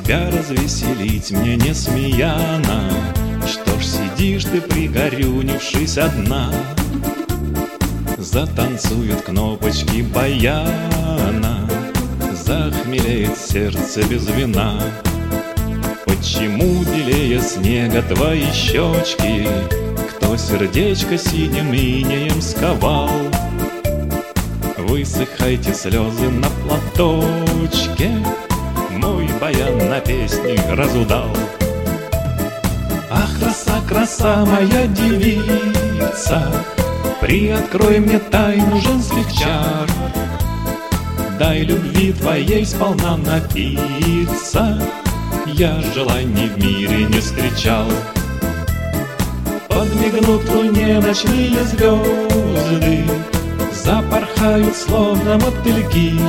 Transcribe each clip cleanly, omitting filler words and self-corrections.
тебя развеселить мне не смеяна. Что ж сидишь ты, пригорюнившись одна? Затанцуют кнопочки баяна, захмелеет сердце без вина. Почему белее снега твои щечки? Кто сердечко синим инеем сковал? Высыхайте слезы на платочке, мой баян на песни разудал. Ах, краса, краса моя девица, приоткрой мне тайну женских чар. Дай любви твоей сполна напиться, я желаний в мире не встречал. Подмигнут луне ночные звезды, запорхают словно мотыльки.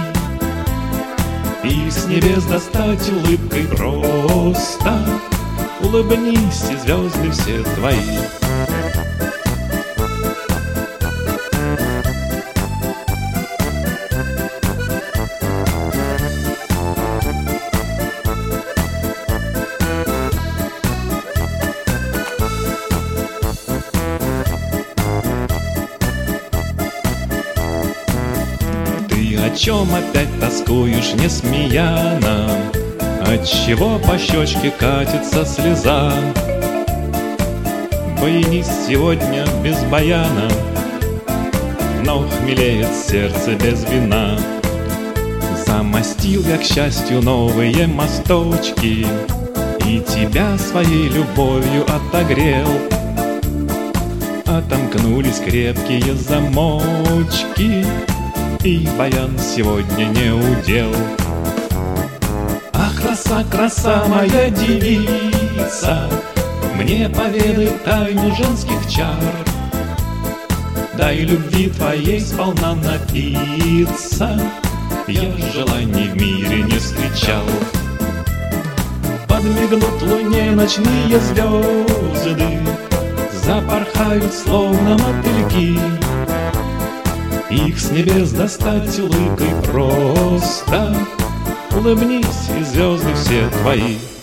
И с небес достать улыбкой просто, улыбнись, и звезды все твои. О чем опять тоскуешь, несмеяна? Отчего по щечке катится слеза? Боянись сегодня без баяна, но хмелеет сердце без вина. Замостил я, к счастью, новые мосточки и тебя своей любовью отогрел. Отомкнулись крепкие замочки, и баян сегодня не удел. Ах, краса, краса моя девица, мне поведай тайну женских чар. Дай любви твоей сполна напиться, я желаний в мире не встречал. Подмигнут луне ночные звезды, запорхают словно мотыльки. Их с небес достать улыбкой просто, улыбнись, и звезды все твои.